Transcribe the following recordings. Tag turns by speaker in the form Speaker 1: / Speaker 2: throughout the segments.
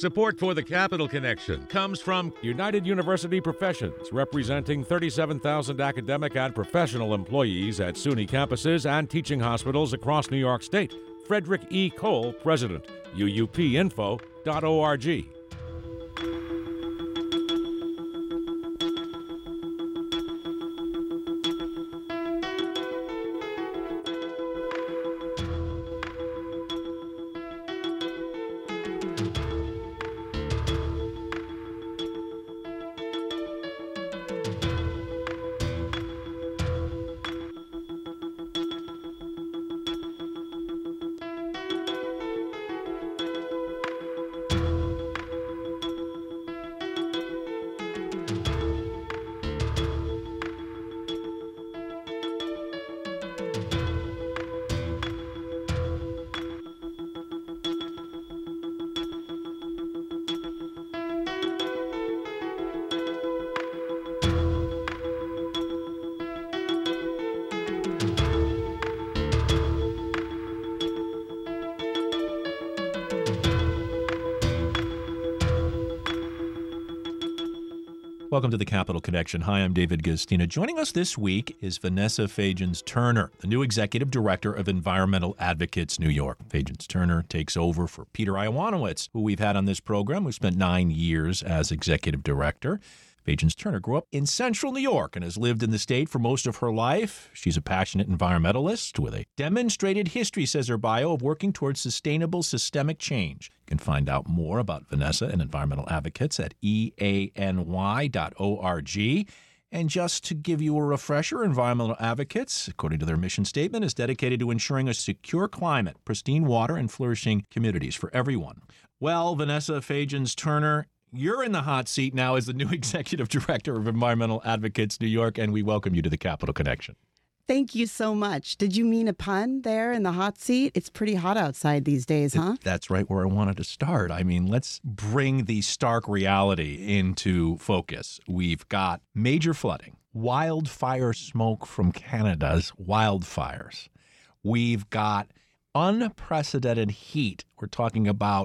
Speaker 1: Support for the Capital Connection comes from
Speaker 2: United University Professions, representing 37,000 academic and professional employees at SUNY campuses and teaching hospitals across New York State. Frederick E. Cole, President, uupinfo.org.
Speaker 3: Welcome to the Capital Connection. Hi, I'm David Guistina. Joining us this week is Vanessa Fagins-Turner, the new Executive Director of Environmental Advocates New York. Fagins-Turner takes over for Peter Iwanowitz, who we've had on this program, who spent 9 years as Executive Director. Fagins-Turner grew up in central New York and has lived in the state for most of her life. She's a passionate environmentalist with a demonstrated history, says her bio, of working towards sustainable systemic change. You can find out more about Vanessa and environmental advocates at eany.org. And just to give you a refresher, Environmental Advocates, according to their mission statement, is dedicated to ensuring a secure climate, pristine water, and flourishing communities for everyone. Well, Vanessa Fagins-Turner, you're in the hot seat now as the new Executive Director of Environmental Advocates New York, and we welcome you to the Capital Connection.
Speaker 4: Thank you so much. Did you mean a pun there in the hot seat? It's pretty hot outside these days, huh?
Speaker 3: That's right where I wanted to start. I mean, let's bring the stark reality into focus. We've got major flooding, wildfire smoke from Canada's wildfires. We've got unprecedented heat. We're talking about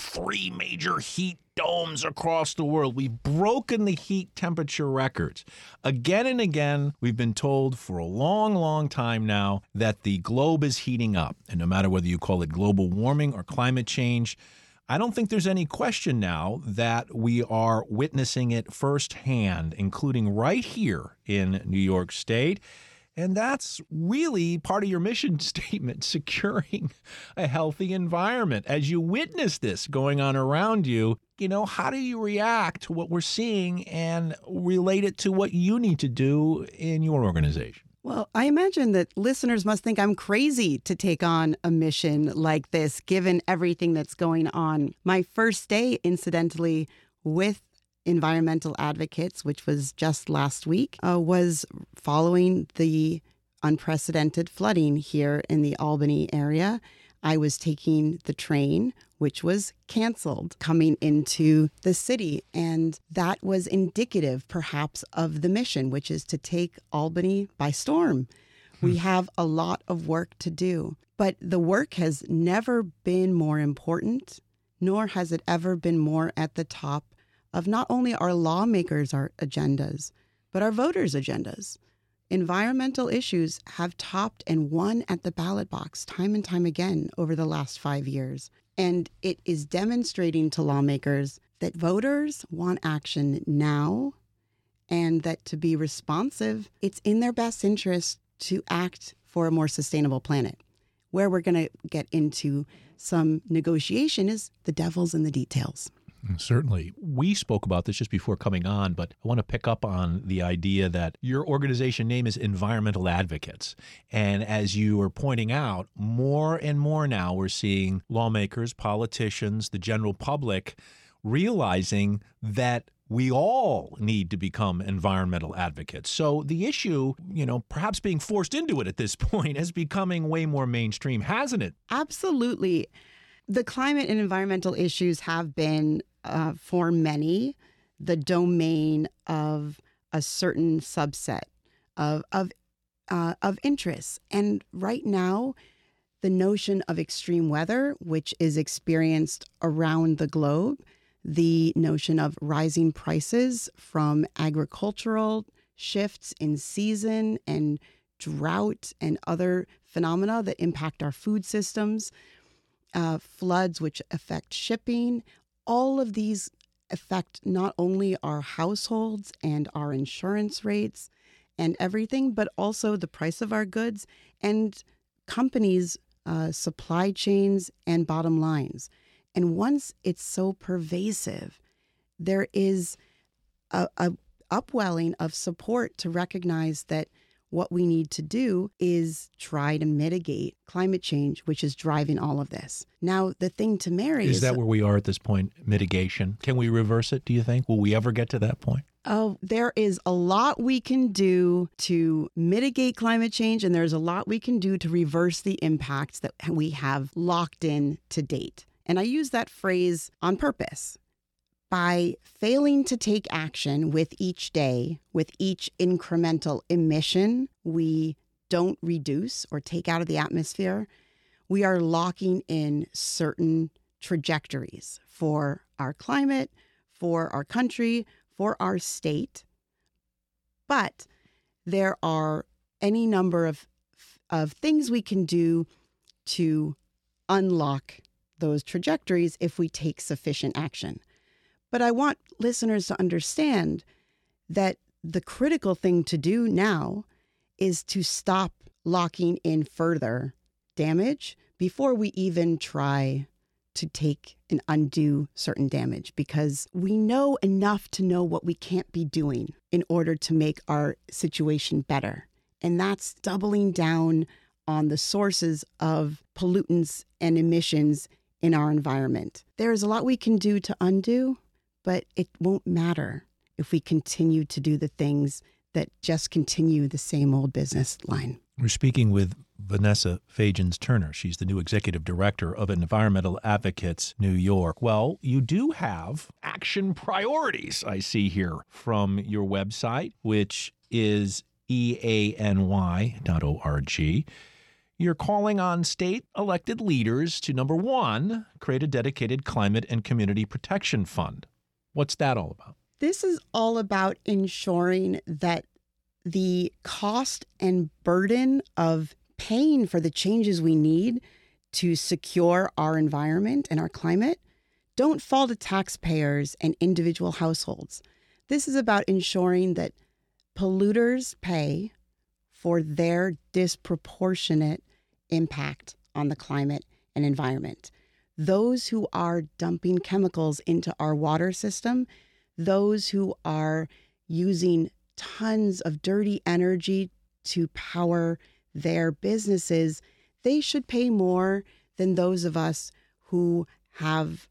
Speaker 3: 3 major heat domes across the world. We've broken the heat temperature records. Again and again, we've been told for a long, long time now that the globe is heating up. And no matter whether you call it global warming or climate change, I don't think there's any question now that we are witnessing it firsthand, including right here in New York State. And that's really part of your mission statement, securing a healthy environment. As you witness this going on around you, how do you react to what we're seeing and relate it to what you need to do in your organization?
Speaker 4: Well, I imagine that listeners must think I'm crazy to take on a mission like this, given everything that's going on. My first day, incidentally, with Environmental Advocates, which was just last week, was following the unprecedented flooding here in the Albany area. I was taking the train, which was canceled, coming into the city. And that was indicative, perhaps, of the mission, which is to take Albany by storm. We have a lot of work to do, but the work has never been more important, nor has it ever been more at the top of not only our lawmakers' agendas, but our voters' agendas. Environmental issues have topped and won at the ballot box time and time again over the last 5 years. And it is demonstrating to lawmakers that voters want action now, and that to be responsive, it's in their best interest to act for a more sustainable planet. Where we're going to get into some negotiation is the devil's in the details.
Speaker 3: Certainly. We spoke about this just before coming on, but I want to pick up on the idea that your organization name is Environmental Advocates. And as you were pointing out, more and more now we're seeing lawmakers, politicians, the general public realizing that we all need to become environmental advocates. So the issue, perhaps being forced into it at this point is becoming way more mainstream, hasn't it?
Speaker 4: Absolutely. The climate and environmental issues have been, for many, the domain of a certain subset of interests. And right now, the notion of extreme weather, which is experienced around the globe, the notion of rising prices from agricultural shifts in season and drought and other phenomena that impact our food systems, floods which affect shipping. All of these affect not only our households and our insurance rates and everything, but also the price of our goods and companies' supply chains and bottom lines. And once it's so pervasive, there is a upwelling of support to recognize that what we need to do is try to mitigate climate change, which is driving all of this. Now, the thing to marry
Speaker 3: is that where we are at this point, mitigation? Can we reverse it, do you think? Will we ever get to that point?
Speaker 4: Oh, there is a lot we can do to mitigate climate change, and there's a lot we can do to reverse the impacts that we have locked in to date. And I use that phrase on purpose. By failing to take action with each day, with each incremental emission we don't reduce or take out of the atmosphere, we are locking in certain trajectories for our climate, for our country, for our state. But there are any number of things we can do to unlock those trajectories if we take sufficient action. But I want listeners to understand that the critical thing to do now is to stop locking in further damage before we even try to take and undo certain damage, because we know enough to know what we can't be doing in order to make our situation better. And that's doubling down on the sources of pollutants and emissions in our environment. There's a lot we can do to undo, but it won't matter if we continue to do the things that just continue the same old business line.
Speaker 3: We're speaking with Vanessa Fagins-Turner. She's the new executive director of Environmental Advocates New York. Well, you do have action priorities, I see here, from your website, which is eany.org. You're calling on state elected leaders to, number one, create a dedicated climate and community protection fund. What's that all about?
Speaker 4: This is all about ensuring that the cost and burden of paying for the changes we need to secure our environment and our climate don't fall to taxpayers and individual households. This is about ensuring that polluters pay for their disproportionate impact on the climate and environment. Those who are dumping chemicals into our water system, those who are using tons of dirty energy to power their businesses, they should pay more than those of us who have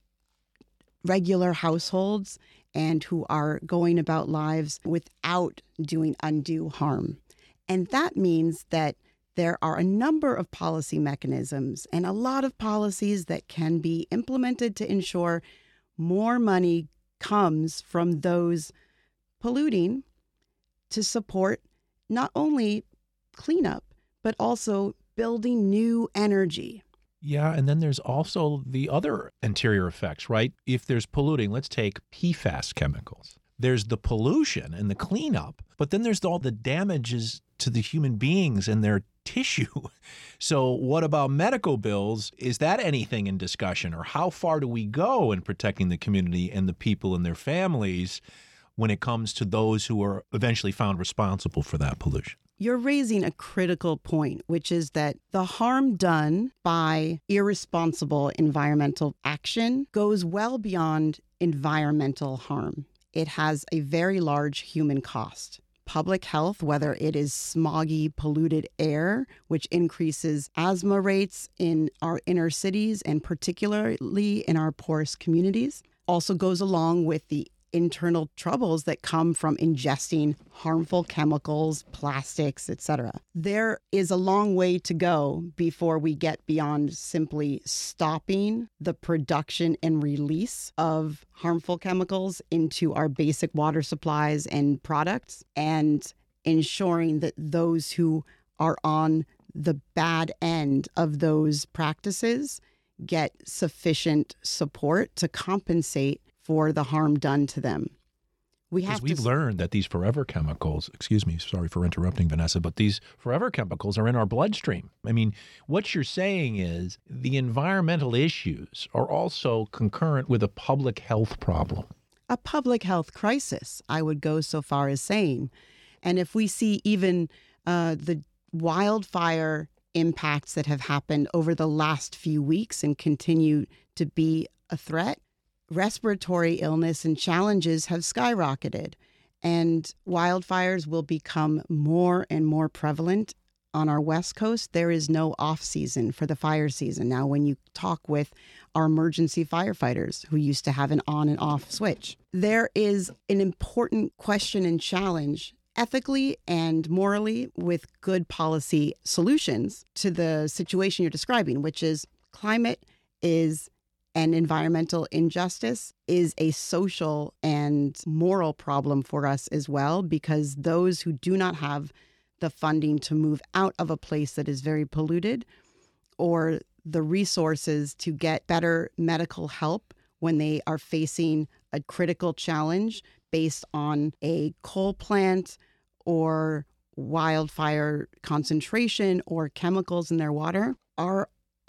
Speaker 4: regular households and who are going about lives without doing undue harm. And that means that there are a number of policy mechanisms and a lot of policies that can be implemented to ensure more money comes from those polluting to support not only cleanup, but also building new energy.
Speaker 3: Yeah, and then there's also the other interior effects, right? If there's polluting, let's take PFAS chemicals. There's the pollution and the cleanup, but then there's all the damages to the human beings and their tissue. So what about medical bills? Is that anything in discussion? Or how far do we go in protecting the community and the people and their families when it comes to those who are eventually found responsible for that pollution?
Speaker 4: You're raising a critical point, which is that the harm done by irresponsible environmental action goes well beyond environmental harm. It has a very large human cost. Public health, whether it is smoggy, polluted air, which increases asthma rates in our inner cities and particularly in our poorest communities, also goes along with the internal troubles that come from ingesting harmful chemicals, plastics, etc. There is a long way to go before we get beyond simply stopping the production and release of harmful chemicals into our basic water supplies and products, and ensuring that those who are on the bad end of those practices get sufficient support to compensate for the harm done to them.
Speaker 3: Because we've learned that these forever chemicals, excuse me, sorry for interrupting, Vanessa, but these forever chemicals are in our bloodstream. I mean, what you're saying is the environmental issues are also concurrent with a public health problem.
Speaker 4: A public health crisis, I would go so far as saying. And if we see even the wildfire impacts that have happened over the last few weeks and continue to be a threat, respiratory illness and challenges have skyrocketed, and wildfires will become more and more prevalent on our West Coast. There is no off season for the fire season. Now, when you talk with our emergency firefighters who used to have an on and off switch, there is an important question and challenge ethically and morally with good policy solutions to the situation you're describing, which is climate is and environmental injustice is a social and moral problem for us as well, because those who do not have the funding to move out of a place that is very polluted or the resources to get better medical help when they are facing a critical challenge based on a coal plant or wildfire concentration or chemicals in their water are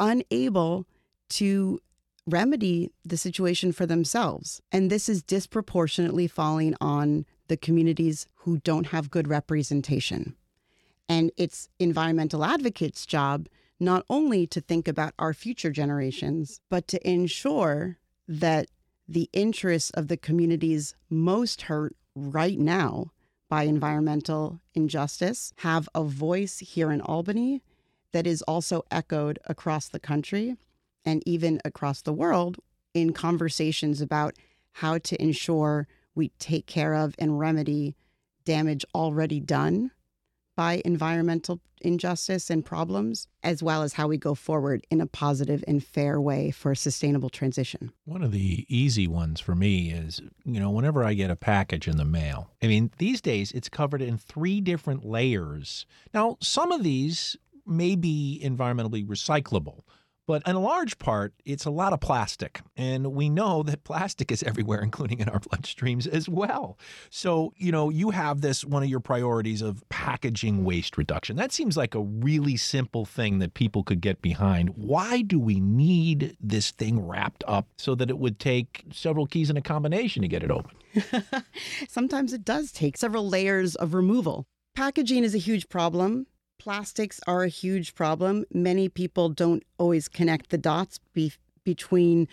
Speaker 4: unable to remedy the situation for themselves. And this is disproportionately falling on the communities who don't have good representation. And it's environmental advocates' job not only to think about our future generations, but to ensure that the interests of the communities most hurt right now by environmental injustice have a voice here in Albany that is also echoed across the country and even across the world in conversations about how to ensure we take care of and remedy damage already done by environmental injustice and problems, as well as how we go forward in a positive and fair way for a sustainable transition.
Speaker 3: One of the easy ones for me is, whenever I get a package in the mail, these days it's covered in 3 different layers. Now, some of these may be environmentally recyclable, but in a large part, it's a lot of plastic. And we know that plastic is everywhere, including in our bloodstreams as well. So, you have this, one of your priorities of packaging waste reduction. That seems like a really simple thing that people could get behind. Why do we need this thing wrapped up so that it would take several keys in a combination to get it open?
Speaker 4: Sometimes it does take several layers of removal. Packaging is a huge problem. Plastics are a huge problem. Many people don't always connect the dots between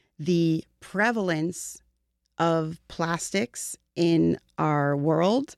Speaker 4: the prevalence of plastics in our world,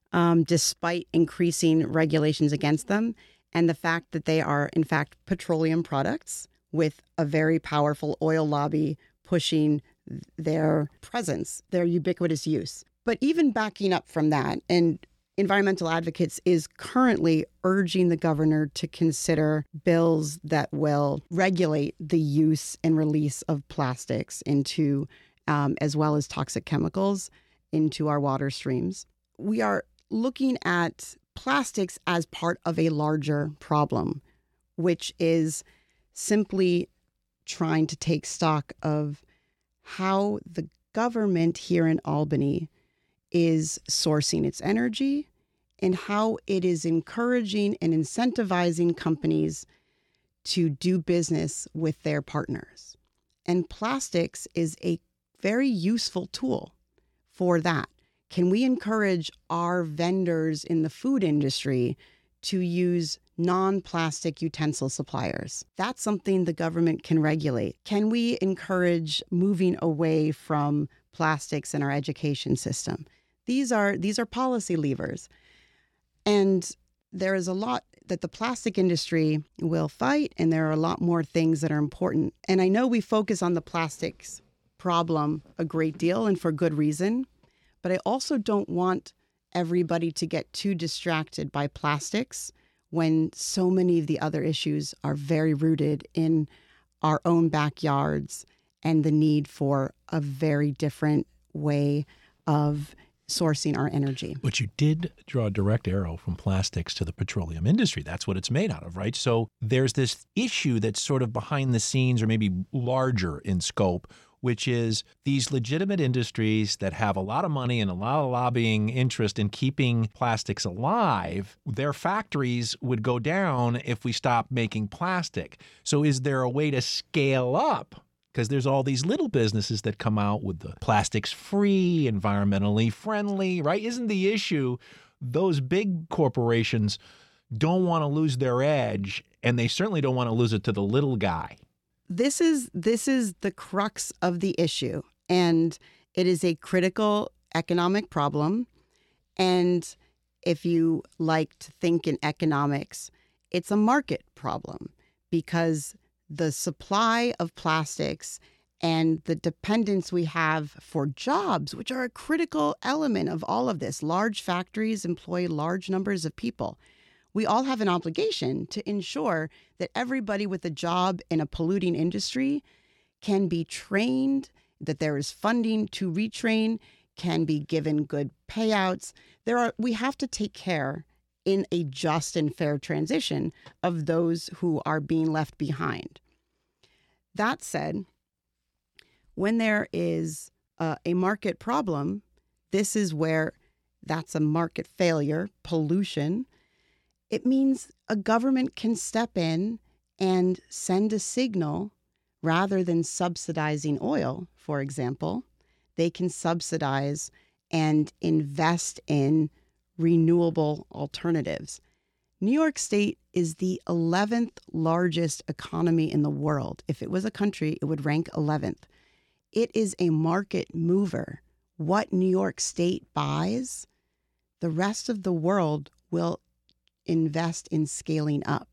Speaker 4: despite increasing regulations against them, and the fact that they are, in fact, petroleum products with a very powerful oil lobby pushing their presence, their ubiquitous use. But even backing up from that, and Environmental Advocates is currently urging the governor to consider bills that will regulate the use and release of plastics into, as well as toxic chemicals, into our water streams. We are looking at plastics as part of a larger problem, which is simply trying to take stock of how the government here in Albany is sourcing its energy and how it is encouraging and incentivizing companies to do business with their partners. And plastics is a very useful tool for that. Can we encourage our vendors in the food industry to use non-plastic utensil suppliers? That's something the government can regulate. Can we encourage moving away from plastics in our education system? These are policy levers. And there is a lot that the plastic industry will fight, and there are a lot more things that are important. And I know we focus on the plastics problem a great deal, and for good reason, but I also don't want everybody to get too distracted by plastics when so many of the other issues are very rooted in our own backyards and the need for a very different way of sourcing our energy.
Speaker 3: But you did draw a direct arrow from plastics to the petroleum industry. That's what it's made out of, right? So there's this issue that's sort of behind the scenes or maybe larger in scope which is these legitimate industries that have a lot of money and a lot of lobbying interest in keeping plastics alive, their factories would go down if we stop making plastic. So is there a way to scale up? Because there's all these little businesses that come out with the plastics-free, environmentally friendly, right? Isn't the issue those big corporations don't want to lose their edge, and they certainly don't want to lose it to the little guy?
Speaker 4: This is the crux of the issue, and it is a critical economic problem. And if you like to think in economics, it's a market problem, because the supply of plastics and the dependence we have for jobs, which are a critical element of all of this. Large factories employ large numbers of people. We all have an obligation to ensure that everybody with a job in a polluting industry can be trained, that there is funding to retrain, can be given good payouts. We have to take care in a just and fair transition of those who are being left behind. That said, when there is a market problem, this is where that's a market failure, pollution. It means a government can step in and send a signal. Rather than subsidizing oil, for example, they can subsidize and invest in renewable alternatives. New York State is the 11th largest economy in the world. If it was a country, it would rank 11th. It is a market mover. What New York State buys, the rest of the world will invest in scaling up.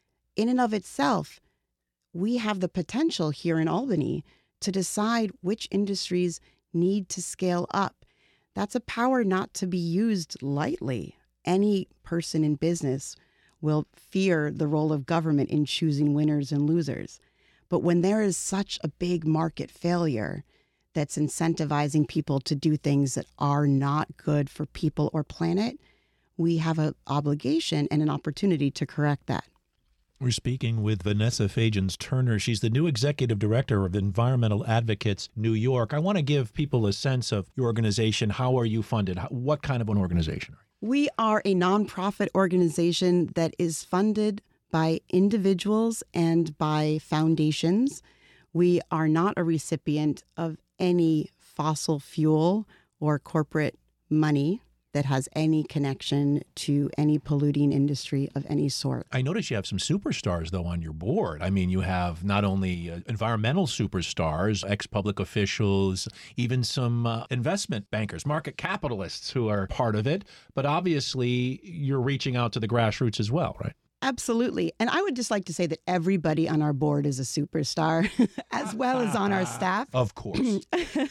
Speaker 4: In and of itself, we have the potential here in Albany to decide which industries need to scale up. That's a power not to be used lightly. Any person in business will fear the role of government in choosing winners and losers. But when there is such a big market failure that's incentivizing people to do things that are not good for people or planet, we have an obligation and an opportunity to correct that.
Speaker 3: We're speaking with Vanessa Fagins-Turner. She's the new executive director of Environmental Advocates New York. I want to give people a sense of your organization. How are you funded? What kind of an organization are you?
Speaker 4: We are a nonprofit organization that is funded by individuals and by foundations. We are not a recipient of any fossil fuel or corporate money that has any connection to any polluting industry of any sort.
Speaker 3: I notice you have some superstars, though, on your board. I mean, you have not only environmental superstars, ex-public officials, even some investment bankers, market capitalists who are part of it. But obviously, you're reaching out to the grassroots as well, right?
Speaker 4: Absolutely. And I would just like to say that everybody on our board is a superstar, as well as on our staff.
Speaker 3: Of course.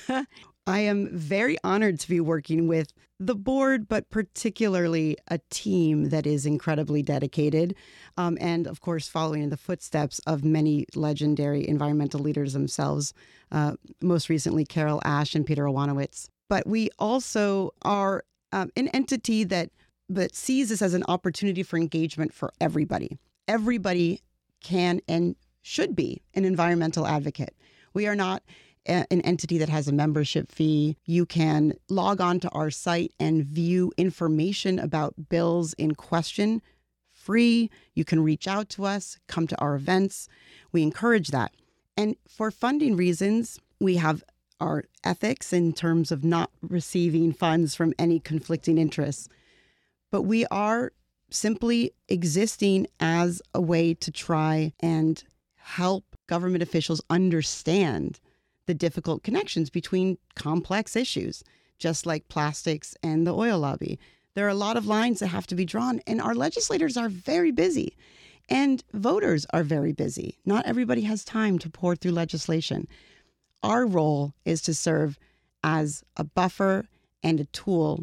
Speaker 4: I am very honored to be working with the board, but particularly a team that is incredibly dedicated. And of course, following in the footsteps of many legendary environmental leaders themselves, most recently Carol Ash and Peter Awanowitz. But we also are an entity that sees this as an opportunity for engagement for everybody. Everybody can and should be an environmental advocate. We are not an entity that has a membership fee. You can log on to our site and view information about bills in question free. You can reach out to us, come to our events. We encourage that. And for funding reasons, we have our ethics in terms of not receiving funds from any conflicting interests. But we are simply existing as a way to try and help government officials understand the difficult connections between complex issues, just like plastics and the oil lobby. There are a lot of lines that have to be drawn, and our legislators are very busy, and voters are very busy. Not everybody has time to pour through legislation. Our role is to serve as a buffer and a tool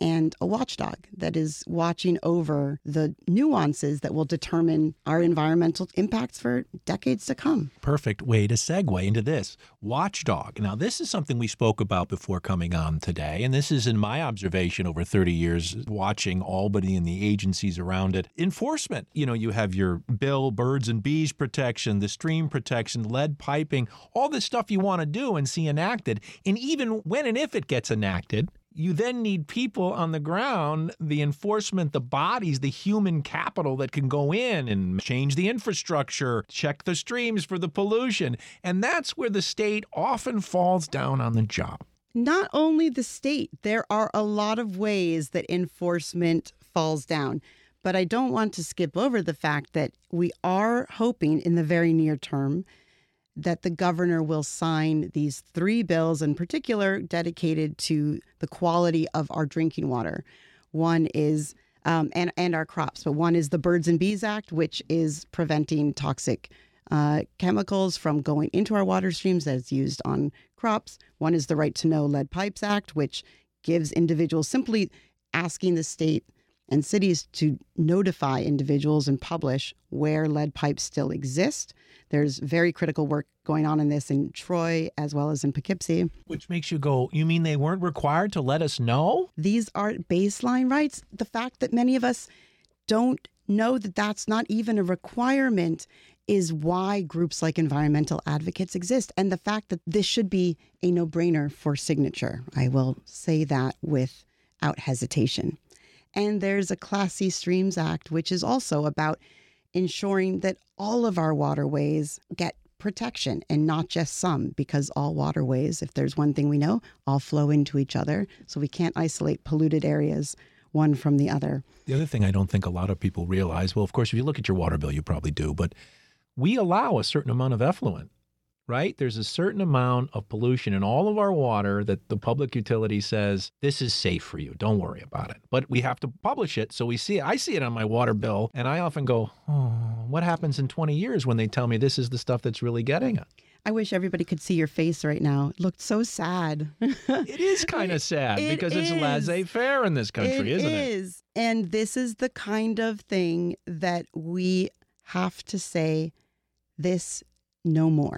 Speaker 4: and a watchdog that is watching over the nuances that will determine our environmental impacts for decades to come.
Speaker 3: Perfect way to segue into this. Watchdog. Now, this is something we spoke about before coming on today, and this is in my observation over 30 years watching Albany and the agencies around it. Enforcement. You have your bill, birds and bees protection, the stream protection, lead piping, all this stuff you want to do and see enacted. And even when and if it gets enacted, you then need people on the ground, the enforcement, the bodies, the human capital that can go in and change the infrastructure, check the streams for the pollution. And that's where the state often falls down on the job.
Speaker 4: Not only the state, there are a lot of ways that enforcement falls down. But I don't want to skip over the fact that we are hoping in the very near term that the governor will sign these 3 bills in particular dedicated to the quality of our drinking water. One is, and our crops, but one is the Birds and Bees Act, which is preventing toxic chemicals from going into our water streams that's used on crops. One is the Right to Know Lead Pipes Act, which gives individuals simply asking the state and cities to notify individuals and publish where lead pipes still exist. There's very critical work going on in this in Troy as well as in Poughkeepsie.
Speaker 3: Which makes you go, you mean they weren't required to let us know?
Speaker 4: These are baseline rights. The fact that many of us don't know that that's not even a requirement is why groups like environmental advocates exist. And the fact that this should be a no-brainer for signature. I will say that without hesitation. And there's a Class C Streams Act, which is also about ensuring that all of our waterways get protection and not just some, because all waterways, if there's one thing we know, all flow into each other. So we can't isolate polluted areas one from the other.
Speaker 3: The other thing I don't think a lot of people realize, well, of course, if you look at your water bill, you probably do, but we allow a certain amount of effluent. Right? There's a certain amount of pollution in all of our water that the public utility says, this is safe for you. Don't worry about it. But we have to publish it. So we see it. I see it on my water bill. And I often go, oh, what happens in 20 years when they tell me this is the stuff that's really getting it?
Speaker 4: I wish everybody could see your face right now. It looked so sad.
Speaker 3: It is kind of sad because it's laissez-faire in this country, isn't it? It is.
Speaker 4: And this is the kind of thing that we have to say, this no more.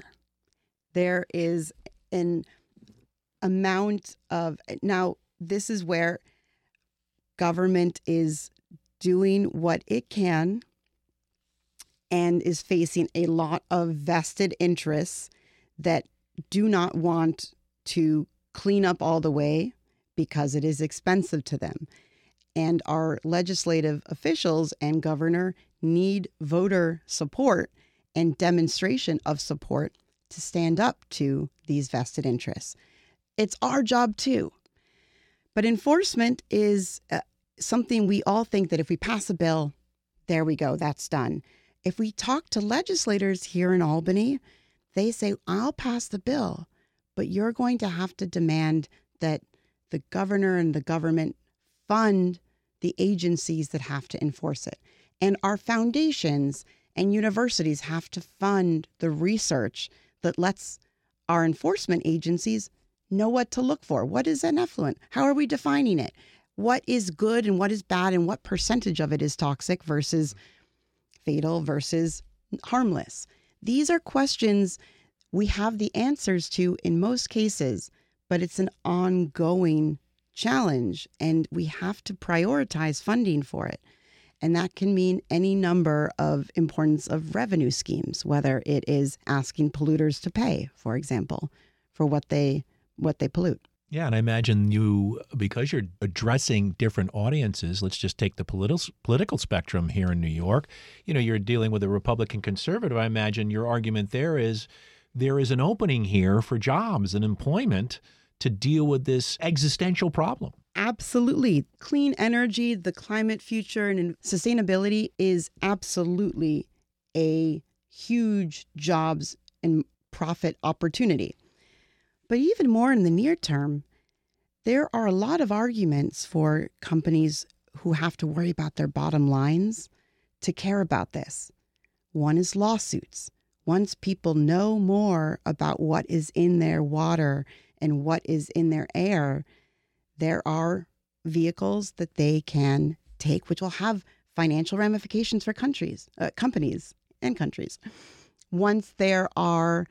Speaker 4: There is an amount of, now this is where government is doing what it can and is facing a lot of vested interests that do not want to clean up all the way because it is expensive to them. And our legislative officials and governor need voter support and demonstration of support to stand up to these vested interests. It's our job too. But enforcement is something we all think that if we pass a bill, there we go, that's done. If we talk to legislators here in Albany, they say, I'll pass the bill, but you're going to have to demand that the governor and the government fund the agencies that have to enforce it. And our foundations and universities have to fund the research that lets our enforcement agencies know what to look for. What is an effluent? How are we defining it? What is good and what is bad and what percentage of it is toxic versus fatal versus harmless? These are questions we have the answers to in most cases, but it's an ongoing challenge and we have to prioritize funding for it. And that can mean any number of importance of revenue schemes, whether it is asking polluters to pay, for example, for what they pollute.
Speaker 3: Yeah, and I imagine you, because you're addressing different audiences, let's just take the political spectrum here in New York. You're dealing with a Republican conservative. I imagine your argument there is an opening here for jobs and employment to deal with this existential problem.
Speaker 4: Absolutely. Clean energy, the climate future, and sustainability is absolutely a huge jobs and profit opportunity. But even more in the near term, there are a lot of arguments for companies who have to worry about their bottom lines to care about this. One is lawsuits. Once people know more about what is in their water and what is in their air, there are vehicles that they can take, which will have financial ramifications for companies and countries. Once there are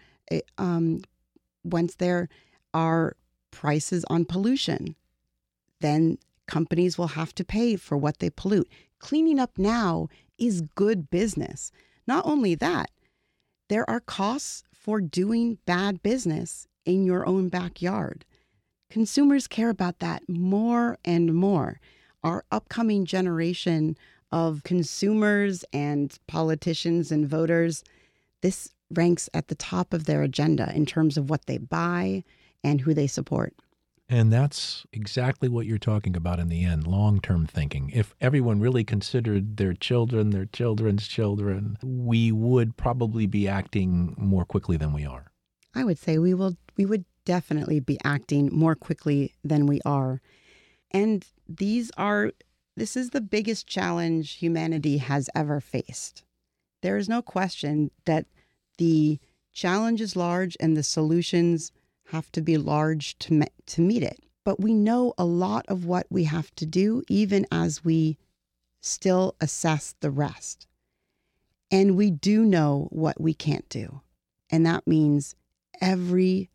Speaker 4: prices on pollution, then companies will have to pay for what they pollute. Cleaning up now is good business. Not only that, there are costs for doing bad business in your own backyard. Consumers care about that more and more. Our upcoming generation of consumers and politicians and voters, this ranks at the top of their agenda in terms of what they buy and who they support.
Speaker 3: And that's exactly what you're talking about in the end, long-term thinking. If everyone really considered their children, their children's children, we would probably be acting more quickly than we are.
Speaker 4: I would say we would definitely be acting more quickly than we are. And this is the biggest challenge humanity has ever faced. There is no question that the challenge is large and the solutions have to be large to meet it. But we know a lot of what we have to do, even as we still assess the rest. And we do know what we can't do. And that means every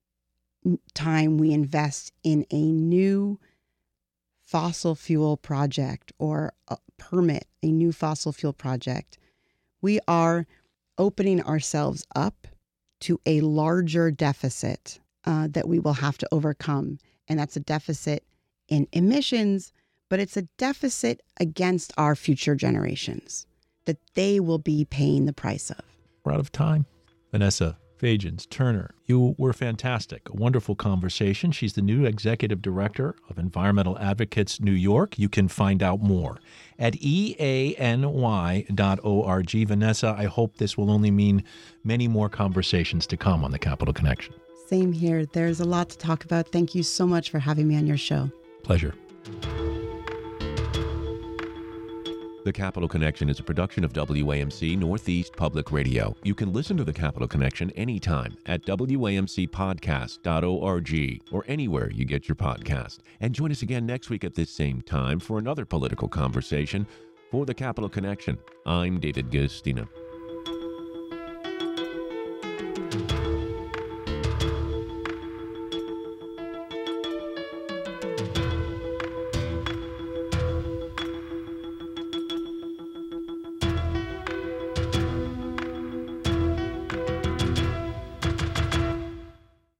Speaker 4: time we invest in a new fossil fuel project or permit a new fossil fuel project, we are opening ourselves up to a larger deficit that we will have to overcome. And that's a deficit in emissions, but it's a deficit against our future generations that they will be paying the price of.
Speaker 3: We're out of time. Vanessa Fagins-Turner, you were fantastic. A wonderful conversation. She's the new executive director of Environmental Advocates New York. You can find out more at eany.org. Vanessa, I hope this will only mean many more conversations to come on the Capital Connection.
Speaker 4: Same here. There's a lot to talk about. Thank you so much for having me on your show.
Speaker 3: Pleasure.
Speaker 5: The Capital Connection is a production of WAMC Northeast Public Radio. You can listen to The Capital Connection anytime at WAMCpodcast.org or anywhere you get your podcast. And join us again next week at this same time for another political conversation. For The Capital Connection, I'm David Guistina.